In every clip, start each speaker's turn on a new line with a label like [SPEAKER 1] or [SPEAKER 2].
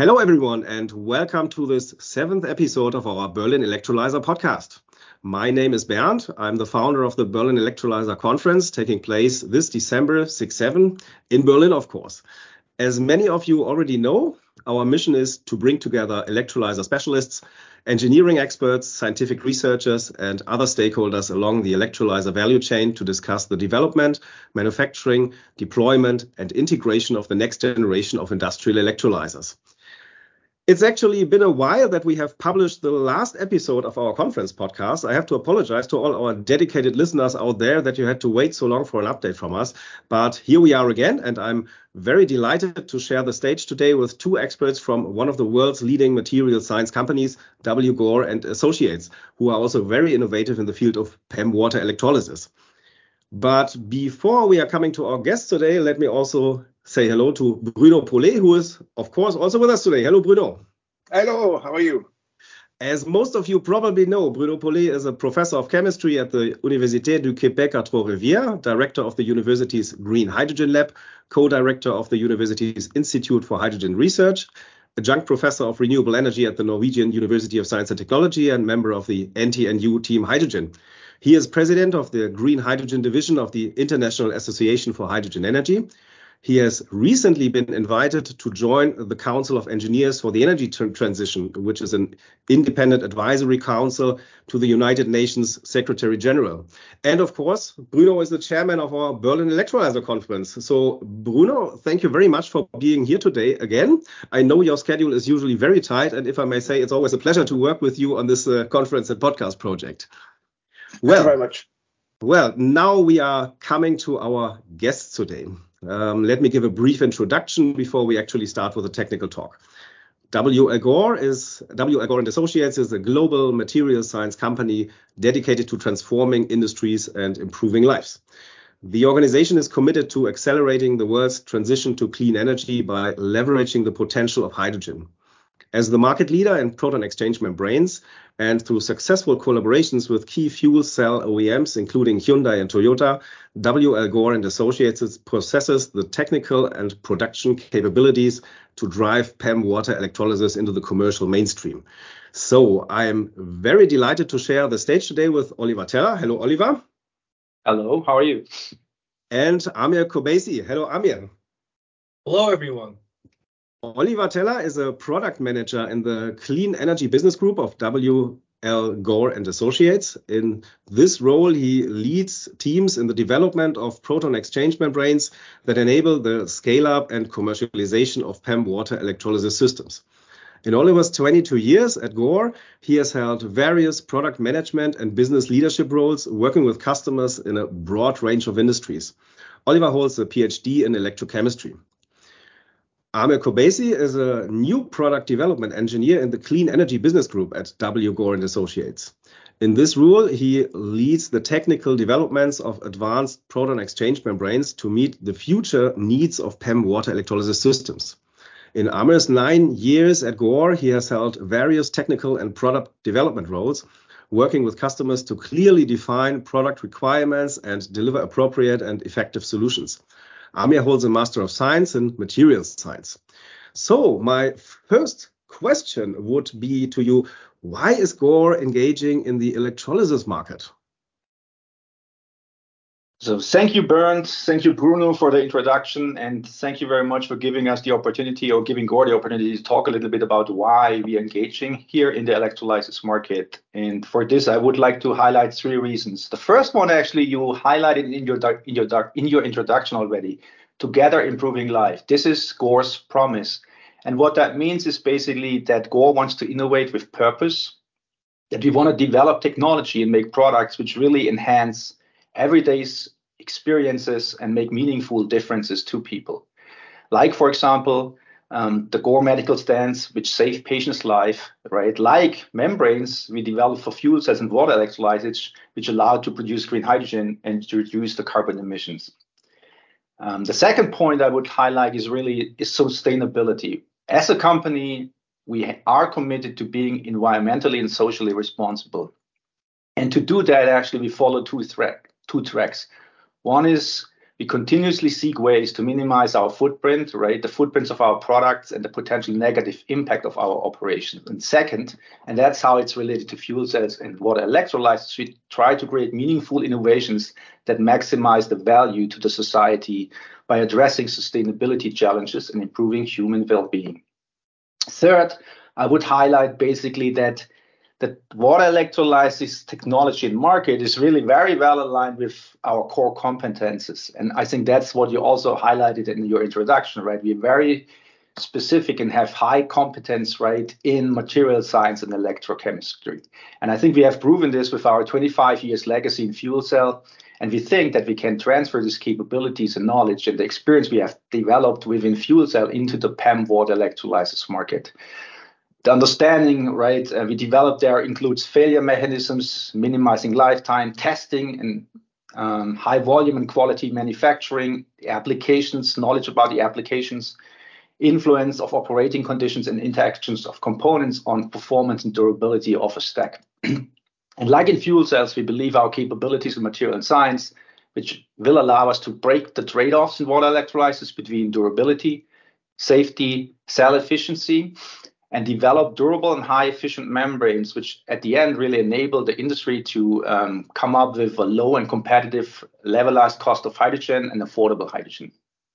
[SPEAKER 1] Hello, everyone, and welcome to this 7th episode of our Berlin Electrolyzer podcast. My name is Bernd. I'm the founder of the Berlin Electrolyzer Conference, taking place this December 6-7 in Berlin, of course. As many of you already know, our mission is to bring together electrolyzer specialists, engineering experts, scientific researchers, and other stakeholders along the electrolyzer value chain to discuss the development, manufacturing, deployment, and integration of the next generation of industrial electrolyzers. It's actually been a while that we have published the last episode of our conference podcast. I have to apologize to all our dedicated listeners out there that you had to wait so long for an update from us. But here we are again, and I'm very delighted to share the stage today with two experts from one of the world's leading material science companies, W. Gore and Associates, who are also very innovative in the field of PEM water electrolysis. But before we are coming to our guests today, let me also say hello to Bruno Paulet, who is, of course, also with us today. Hello, Bruno.
[SPEAKER 2] Hello, how are you?
[SPEAKER 1] As most of you probably know, Bruno Paulet is a professor of chemistry at the Université du Québec à Trois-Rivières, director of the university's Green Hydrogen Lab, co-director of the university's Institute for Hydrogen Research, adjunct professor of renewable energy at the Norwegian University of Science and Technology, and member of the NTNU Team Hydrogen. He is president of the Green Hydrogen Division of the International Association for Hydrogen Energy. He has recently been invited to join the Council of Engineers for the Energy Transition, which is an independent advisory council to the United Nations Secretary General. And of course, Bruno is the chairman of our Berlin Electrolyzer Conference. So Bruno, thank you very much for being here today again. I know your schedule is usually very tight, and if I may say, it's always a pleasure to work with you on this conference and podcast project.
[SPEAKER 2] Thank you very much.
[SPEAKER 1] Well, now we are coming to our guests today. Let me give a brief introduction before we actually start with a technical talk. W. L. Gore and Associates is a global material science company dedicated to transforming industries and improving lives. The organization is committed to accelerating the world's transition to clean energy by leveraging the potential of hydrogen. As the market leader in proton exchange membranes and through successful collaborations with key fuel cell OEMs, including Hyundai and Toyota, W. L. Gore and Associates possesses the technical and production capabilities to drive PEM water electrolysis into the commercial mainstream. So I am very delighted to share the stage today with Oliver Teller. Hello, Oliver.
[SPEAKER 3] Hello, how are you?
[SPEAKER 1] And Amir Kobeisi. Hello, Amir.
[SPEAKER 4] Hello, everyone.
[SPEAKER 1] Oliver Teller is a product manager in the Clean Energy Business Group of W. L. Gore and Associates. In this role, he leads teams in the development of proton exchange membranes that enable the scale-up and commercialization of PEM water electrolysis systems. In Oliver's 22 years at Gore, he has held various product management and business leadership roles, working with customers in a broad range of industries. Oliver holds a PhD in electrochemistry. Amir Kobeisi is a new product development engineer in the Clean Energy Business Group at W. Gore and Associates. In this role, he leads the technical developments of advanced proton exchange membranes to meet the future needs of PEM water electrolysis systems. In Amir's 9 years at Gore, he has held various technical and product development roles, working with customers to clearly define product requirements and deliver appropriate and effective solutions. Amir holds a Master of Science in Materials Science. So my first question would be to you, why is Gore engaging in the electrolysis market?
[SPEAKER 3] So thank you, Bernd. Thank you, Bruno, for the introduction. And thank you very much for giving us the opportunity, or giving Gore the opportunity, to talk a little bit about why we are engaging here in the electrolysis market. And for this, I would like to highlight 3 reasons. The first one, actually, you highlighted in your introduction already: together improving life. This is Gore's promise. And what that means is basically that Gore wants to innovate with purpose, that we want to develop technology and make products which really enhance everyday experiences and make meaningful differences to people. Like, for example, the Gore medical stents, which save patients' life, right? Like membranes we develop for fuel cells and water electrolysis, which allow to produce green hydrogen and to reduce the carbon emissions. The second point I would highlight is sustainability. As a company, we are committed to being environmentally and socially responsible. And to do that, actually, we follow two tracks. One is we continuously seek ways to minimize our footprint, right? The footprints of our products and the potential negative impact of our operations. And second, and that's how it's related to fuel cells and water electrolyzers, we try to create meaningful innovations that maximize the value to the society by addressing sustainability challenges and improving human well-being. Third, I would highlight basically that the water electrolysis technology and market is really very well aligned with our core competences. And I think that's what you also highlighted in your introduction, right? We're very specific and have high competence, right, in material science and electrochemistry. And I think we have proven this with our 25 years legacy in fuel cell. And we think that we can transfer these capabilities and knowledge and the experience we have developed within fuel cell into the PEM water electrolysis market. The understanding, right, we developed there includes failure mechanisms, minimizing lifetime, testing, and high volume and quality manufacturing, applications, knowledge about the applications, influence of operating conditions and interactions of components on performance and durability of a stack. And like in fuel cells, we believe our capabilities in material science, which will allow us to break the trade-offs in water electrolysis between durability, safety, cell efficiency, and develop durable and high efficient membranes, which at the end really enable the industry to come up with a low and competitive levelized cost of hydrogen and affordable hydrogen.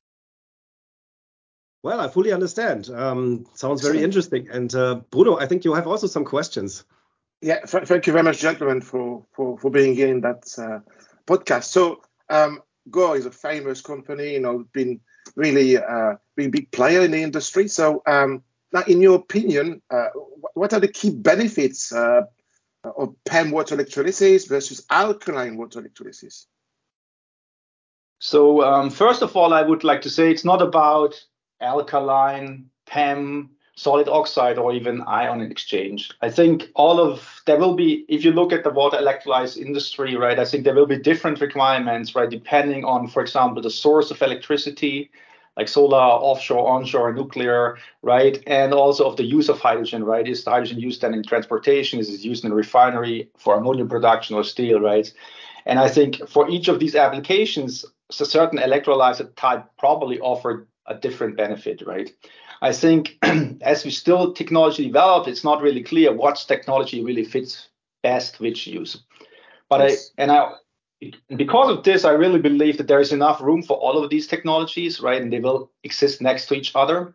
[SPEAKER 1] Well, I fully understand. Sounds very interesting. And Bruno, I think you have also some questions.
[SPEAKER 2] Yeah, thank you very much, gentlemen, for being here in that podcast. So Gore is a famous company, been really been big player in the industry. So now, in your opinion, what are the key benefits of PEM water electrolysis versus alkaline water electrolysis?
[SPEAKER 3] So first of all, I would like to say it's not about alkaline, PEM, solid oxide, or even ion exchange. I think there will be, if you look at the water electrolysis industry, right, I think there will be different requirements, right, depending on, for example, the source of electricity, like solar, offshore, onshore, nuclear, right? And also of the use of hydrogen, right? Is the hydrogen used then in transportation? Is it used in a refinery for ammonia production or steel, right? And I think for each of these applications, a certain electrolyzer type probably offered a different benefit, right? I think as we still technology develop, it's not really clear what technology really fits best which use. But yes. Because of this, I really believe that there is enough room for all of these technologies, right? And they will exist next to each other.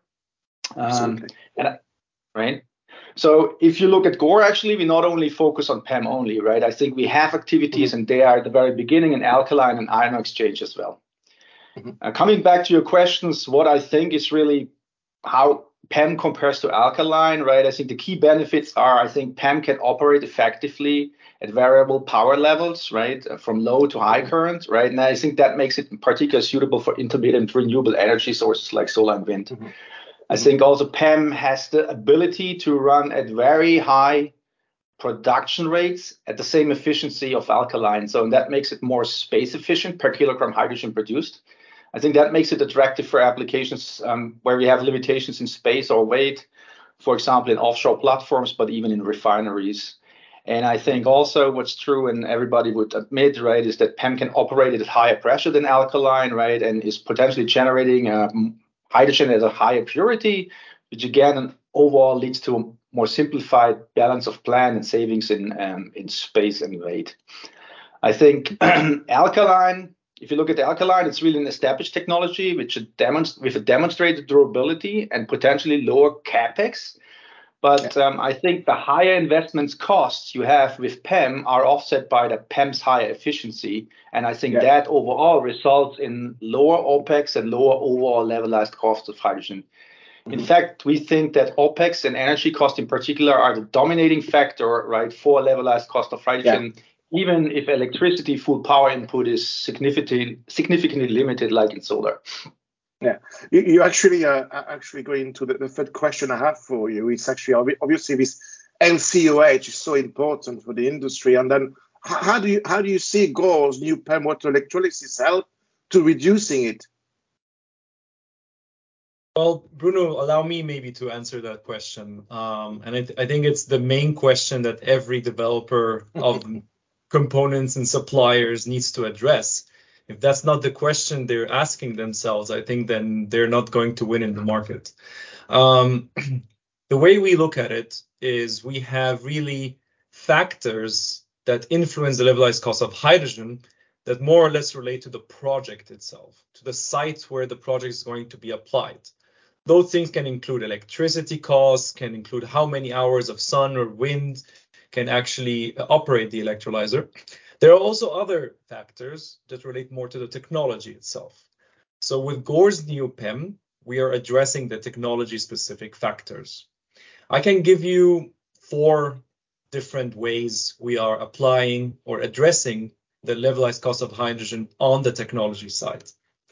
[SPEAKER 3] Right? So if you look at Gore, actually, we not only focus on PEM only, right? I think we have activities and they are at the very beginning in alkaline and ion exchange as well. Coming back to your questions, what I think is really how PEM compares to alkaline, right? I think the key benefits are, I think PEM can operate effectively at variable power levels, right? From low to high current, right? And I think that makes it particularly suitable for intermittent renewable energy sources like solar and wind. I think also PEM has the ability to run at very high production rates at the same efficiency of alkaline. So that makes it more space efficient per kilogram hydrogen produced. I think that makes it attractive for applications where we have limitations in space or weight, for example, in offshore platforms, but even in refineries. And I think also what's true, and everybody would admit, right, is that PEM can operate at higher pressure than alkaline, right, and is potentially generating hydrogen at a higher purity, which again overall leads to a more simplified balance of plant and savings in space and weight. I think alkaline, if you look at the alkaline, it's really an established technology with a demonstrated durability and potentially lower capex. But I think the higher investments costs you have with PEM are offset by the PEM's higher efficiency. And I think that overall results in lower OPEX and lower overall levelized costs of hydrogen. In fact, we think that OPEX and energy cost in particular are the dominating factor, right, for levelized cost of hydrogen, even if electricity full power input is significantly limited like in solar.
[SPEAKER 2] Yeah, you actually go into the third question I have for you. It's actually obviously this LCOH is so important for the industry. And then how do you see Gore's new PEM water electrolysis help to reducing it?
[SPEAKER 4] Well, Bruno, allow me maybe to answer that question. And I think it's the main question that every developer of components and suppliers needs to address. If that's not the question they're asking themselves, I think then they're not going to win in the market. The way we look at it is we have really factors that influence the levelized cost of hydrogen that more or less relate to the project itself, to the site where the project is going to be applied. Those things can include electricity costs, can include how many hours of sun or wind can actually operate the electrolyzer. There are also other factors that relate more to the technology itself. So with Gore's new PEM, we are addressing the technology-specific factors. I can give you 4 different ways we are applying or addressing the levelized cost of hydrogen on the technology side.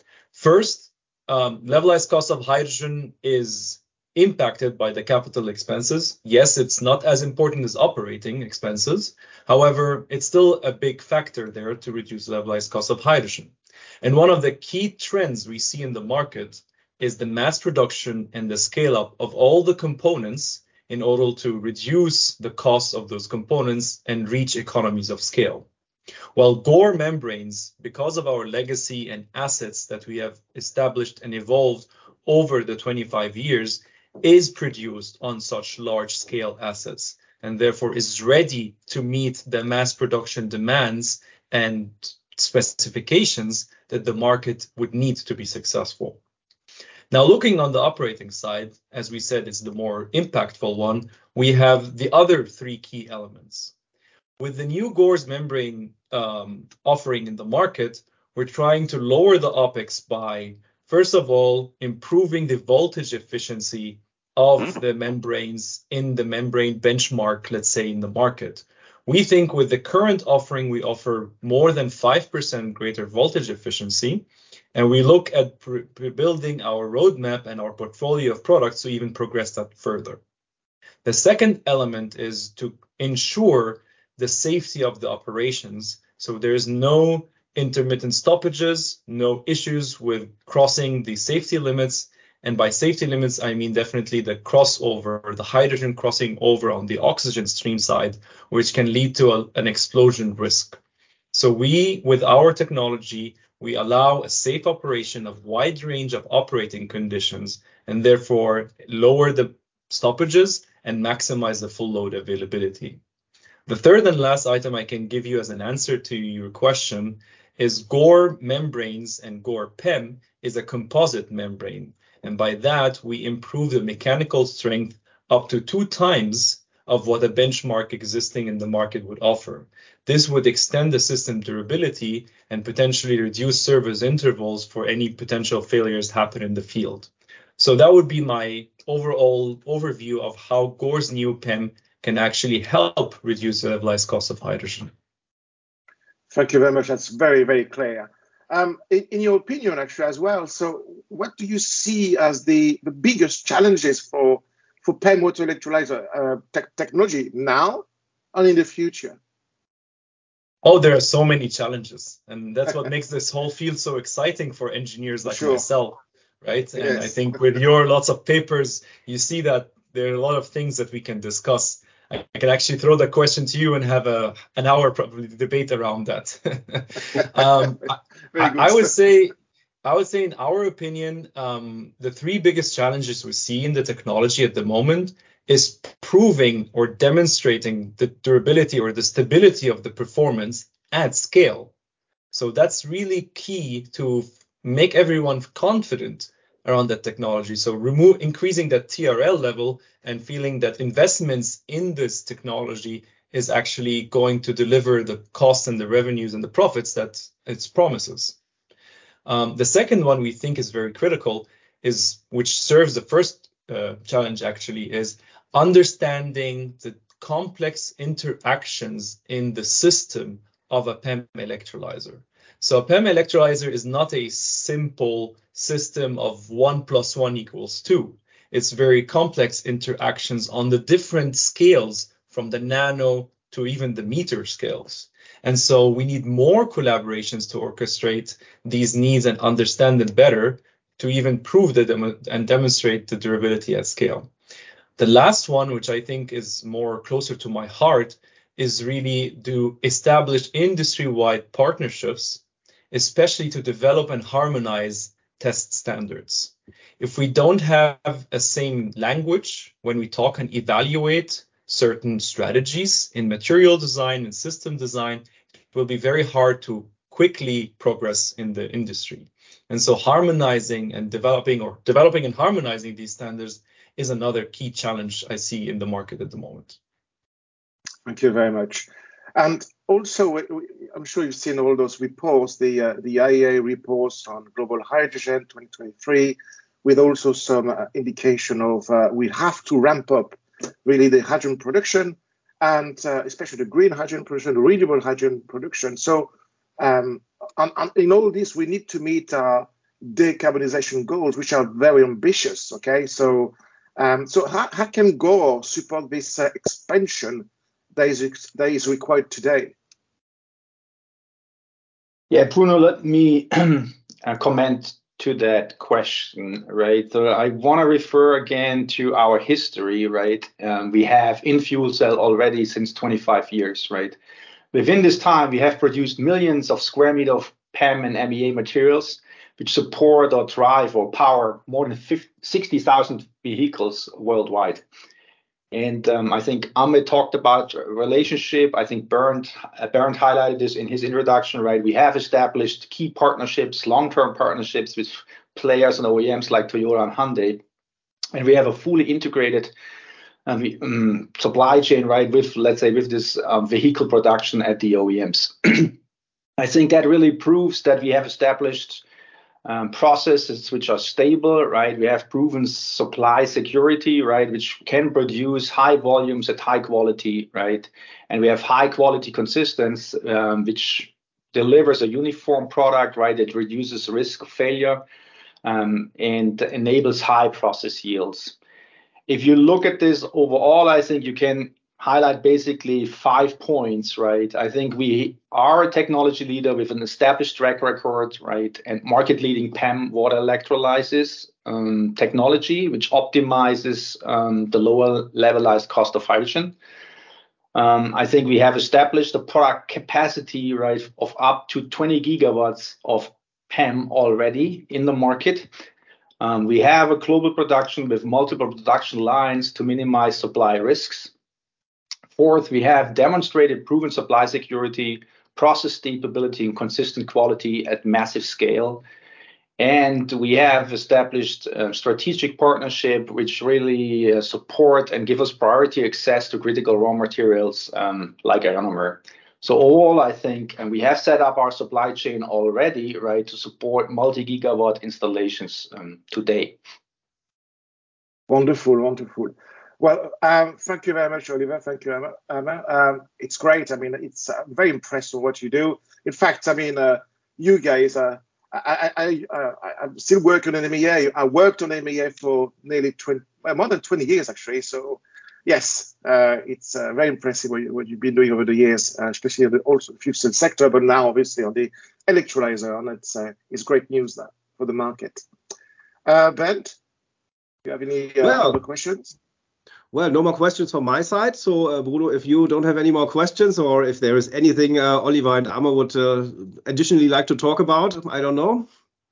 [SPEAKER 4] First, levelized cost of hydrogen is impacted by the capital expenses. Yes, it's not as important as operating expenses. However, it's still a big factor there to reduce levelized cost of hydrogen. And one of the key trends we see in the market is the mass production and the scale up of all the components in order to reduce the cost of those components and reach economies of scale. While Gore membranes, because of our legacy and assets that we have established and evolved over the 25 years, is produced on such large scale assets and therefore is ready to meet the mass production demands and specifications that the market would need to be successful. Now, looking on the operating side, as we said, it's the more impactful one, we have the other 3 key elements. With the new Gore's membrane offering in the market, we're trying to lower the OPEX by, first of all, improving the voltage efficiency of the membranes in the membrane benchmark, let's say, in the market. We think with the current offering, we offer more than 5% greater voltage efficiency, and we look at building our roadmap and our portfolio of products to even progress that further. The second element is to ensure the safety of the operations. So there's no intermittent stoppages, no issues with crossing the safety limits. And by safety limits, I mean definitely the crossover, the hydrogen crossing over on the oxygen stream side, which can lead to an explosion risk. So we, with our technology, we allow a safe operation of wide range of operating conditions and therefore lower the stoppages and maximize the full load availability. The third and last item I can give you as an answer to your question is Gore membranes and Gore PEM is a composite membrane. And by that, we improve the mechanical strength up to 2 times of what a benchmark existing in the market would offer. This would extend the system durability and potentially reduce service intervals for any potential failures happen in the field. So that would be my overall overview of how Gore's new PEM can actually help reduce the levelized cost of hydrogen.
[SPEAKER 2] Thank you very much. That's very, very clear. In your opinion, actually, as well, so what do you see as the biggest challenges for PEM water electrolyzer technology now and in the future?
[SPEAKER 4] Oh, there are so many challenges. And that's what makes this whole field so exciting for engineers like myself, right? Yes. And I think with your lots of papers, you see that there are a lot of things that we can discuss. I can actually throw the question to you and have an hour probably debate around that. I would say in our opinion, the 3 biggest challenges we see in the technology at the moment is proving or demonstrating the durability or the stability of the performance at scale. So that's really key to make everyone confident around that technology. So increasing that TRL level and feeling that investments in this technology is actually going to deliver the costs and the revenues and the profits that it promises. The second one we think is very critical is, which serves the first challenge actually, is understanding the complex interactions in the system of a PEM electrolyzer. So a PEM electrolyzer is not a simple system of 1 + 1 = 2. It's very complex interactions on the different scales from the nano to even the meter scales. And so we need more collaborations to orchestrate these needs and understand it better to even prove and demonstrate the durability at scale. The last one, which I think is more closer to my heart, is really to establish industry-wide partnerships especially to develop and harmonize test standards. If we don't have a same language when we talk and evaluate certain strategies in material design and system design, it will be very hard to quickly progress in the industry. And so harmonizing and developing and harmonizing these standards is another key challenge I see in the market at the moment.
[SPEAKER 2] Thank you very much. And also, I'm sure you've seen all those reports, the IEA reports on global hydrogen 2023, with also some indication of we have to ramp up really the hydrogen production, and especially the green hydrogen production, the renewable hydrogen production. So in all this, we need to meet our decarbonization goals, which are very ambitious. Okay, so how can Gore support this expansion that is required today?
[SPEAKER 3] Yeah, Bruno, let me comment to that question, right? So I want to refer again to our history, right? We have in fuel cell already since 25 years, right? Within this time, we have produced millions of square meters of PEM and MEA materials, which support or drive or power more than 60,000 vehicles worldwide. And I think Ahmed talked about relationship. I think Bernd highlighted this in his introduction, right? We have established key partnerships, long-term partnerships with players and OEMs like Toyota and Hyundai. And we have a fully integrated supply chain, right, with, let's say, with this vehicle production at the OEMs. I think that really proves that we have established processes which are stable, right? We have proven supply security, right, which can produce high volumes at high quality, right? And we have high quality consistency, which delivers a uniform product, right, that reduces risk of failure and enables high process yields. If you look at this overall, I think you can highlight basically 5 points, right? I think we are a technology leader with an established track record, right? And market leading PEM water electrolysis technology, which optimizes the lower levelized cost of hydrogen. I think we have established a product capacity, right, of up to 20 gigawatts of PEM already in the market. We have a global production with multiple production lines to minimize supply risks. Fourth, we have demonstrated proven supply security, process stability, and consistent quality at massive scale. And we have established a strategic partnership which really support and give us priority access to critical raw materials like ionomer. So all I think, and we have set up our supply chain already, right, to support multi-gigawatt installations today.
[SPEAKER 2] Wonderful, wonderful. Well, thank you very much, Oliver. Thank you, Emma. It's great. I mean, it's very impressive what you do. In fact, I mean, you guys, I'm still working on MEA. I worked on MEA for nearly more than 20 years, actually. So, yes, it's very impressive what you've been doing over the years, especially also the fuel cell sector, but now obviously on the electrolyzer. And it's great news for the market. Bernd, do you have any other questions?
[SPEAKER 1] Well, no more questions from my side. So, Bruno, if you don't have any more questions, or if there is anything Oliver and Amma would additionally like to talk about, I don't know.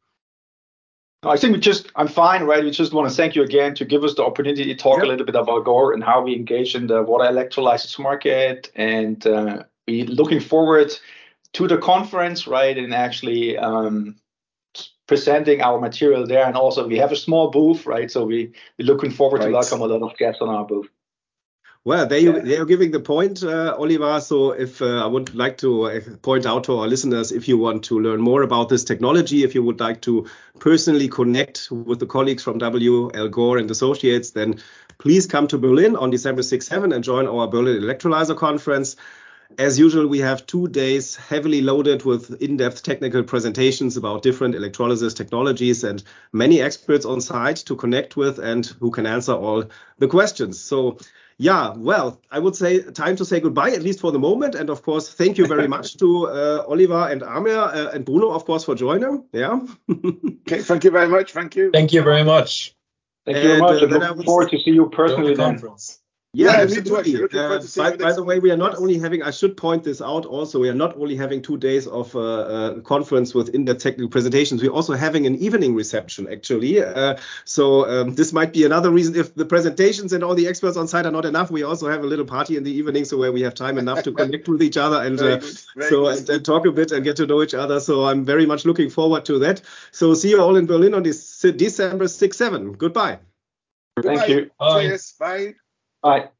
[SPEAKER 3] I think I'm fine, right? We just want to thank you again to give us the opportunity to talk a little bit about Gore and how we engage in the water electrolysis market. And we're looking forward to the conference, right? And actually presenting our material there. And also we have a small booth, right? So we're looking forward to welcome a lot of guests on our booth.
[SPEAKER 1] Well, they are giving the point, Oliver. So if I would like to point out to our listeners, if you want to learn more about this technology, if you would like to personally connect with the colleagues from W.L. Gore and Associates, then please come to Berlin on December 6-7 and join our Berlin Electrolyzer Conference. As usual, we have 2 days heavily loaded with in-depth technical presentations about different electrolysis technologies and many experts on site to connect with and who can answer all the questions. So, yeah, well, I would say time to say goodbye, at least for the moment. And of course, thank you very much to Oliver and Amir and Bruno, of course, for joining. Yeah.
[SPEAKER 2] Okay, thank you very much. Thank you.
[SPEAKER 4] Thank you very much.
[SPEAKER 3] Thank you very much. I look forward to see you personally then.
[SPEAKER 2] Yeah, me too,
[SPEAKER 1] absolutely.
[SPEAKER 2] actually. Looking forward to seeing you
[SPEAKER 1] By
[SPEAKER 2] next
[SPEAKER 1] the way,
[SPEAKER 2] week.
[SPEAKER 1] we are not
[SPEAKER 2] Yes.
[SPEAKER 1] only having, I should point this out also, we are not only having 2 days of conference with in-depth technical presentations, we're also having an evening reception, actually. So this might be another reason if the presentations and all the experts on site are not enough, we also have a little party in the evening, so where we have time enough to connect with each other and and talk a bit and get to know each other. So I'm very much looking forward to that. So see you all in Berlin on December 6-7. Goodbye.
[SPEAKER 3] Thank you.
[SPEAKER 2] Cheers. Bye.
[SPEAKER 3] Bye.